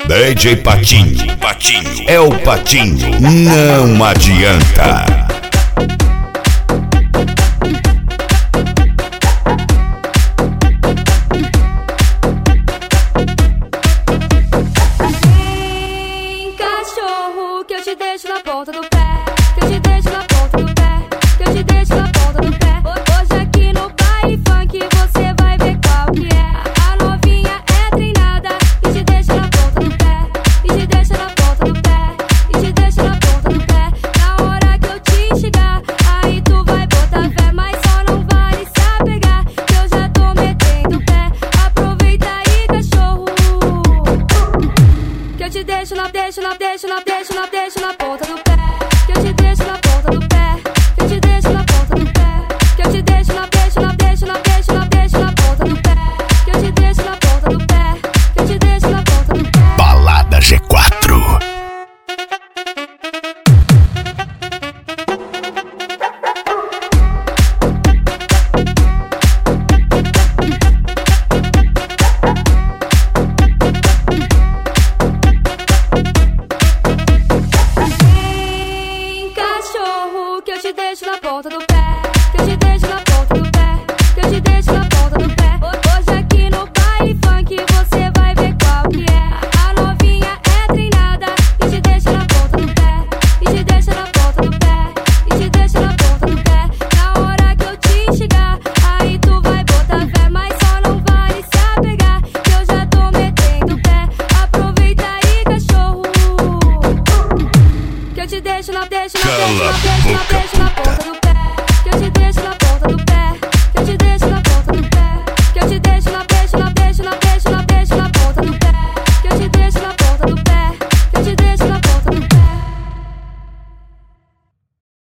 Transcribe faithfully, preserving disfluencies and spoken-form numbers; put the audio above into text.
D J Patinho, Patinho, é o Patinho, não adianta. Cachorro, que eu te deixo na ponta do pé, que eu te deixo na ponta do pé, que eu te deixo na ponta do pé. Hoje aqui no baile funk você vai ver qual que é. A novinha é treinada e te deixa na ponta do pé, e te deixa na ponta do pé, e te deixa na ponta do pé. Na hora que eu te chegar, aí tu vai botar fé, mas só não vale se apegar, que eu já tô metendo o pé. Aproveita aí, cachorro, que eu te deixo na, deixo na, deixo na, deixo na, deixo na ponta do pé, que eu te deixo na ponta do pé, que eu te deixo na ponta do pé, que eu te deixo na, deixo na, deixo na, deixo na, deixo na ponta do pé, que eu te deixo na ponta do pé, que eu te deixo na ponta do pé. Balada G quatro. Que eu te deixo na ponta do pé, que eu te deixo na ponta do pé, que eu te deixo na ponta do pé. Hoje aqui no baile funk você vai ver qual que é. A novinha é treinada e te deixa na ponta do pé, e te deixa na ponta do pé, e te deixa na ponta do pé. Na hora que eu te chegar, aí tu vai botar fé, mas só não vale se apegar, que eu já tô metendo o pé. Aproveita aí, cachorro, que eu te deixo na, deixo na, deixo na, deixo na, deixo na.